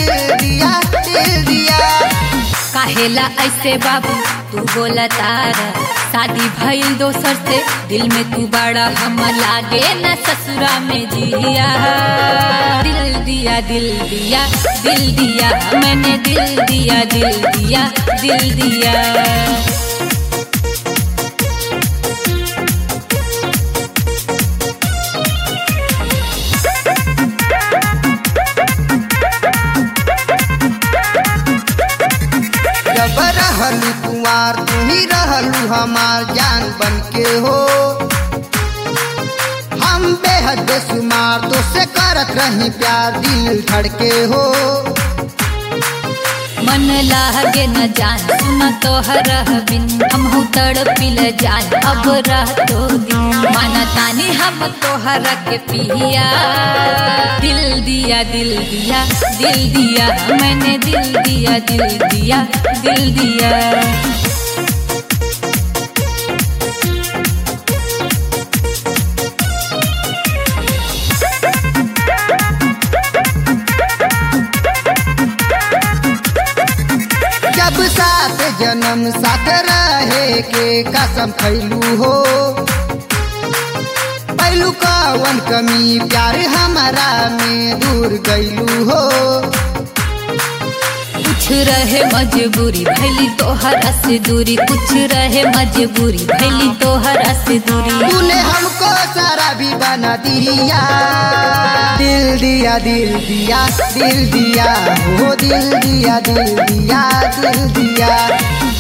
दिल दिया। काहेला ऐसे बाबू तू बोला तारा, शादी भइल दोसर से दिल में तू बड़ा, हम लागे न ससुरा में जिया। दिल दिया दिल दिया दिल दिया, मैंने दिल दिया दिल दिया दिल दिया। जब रहलू कुंवार तू ही रहलू हमार जान बन के हो, हम बेहद बेशुमार तो से करत रही प्यार दिल धड़के हो। मन लागे न जान सुन तोहर बिन, हम तड़पिल जान अब रह तो दिन, माना तानी हम तोहर के पिया। दिल दिया दिल दिया दिल दिया, मैंने दिल दिया दिल दिया दिल दिया। जब साथ जन्म साथ रहे के कसम खैलू हो, पहलू कवन कमी प्यार हमारा में दूर गैलू हो। कुछ रहे मजबूरी भैली तोहरा से दूरी, कुछ रहे मजबूरी भैली तोहरा से दूरी। तूने हमको सारा भी बना दिया। दिल दिया दिल दिया दिल दिया, हो दिल दिया दिल दिया दिल दिया।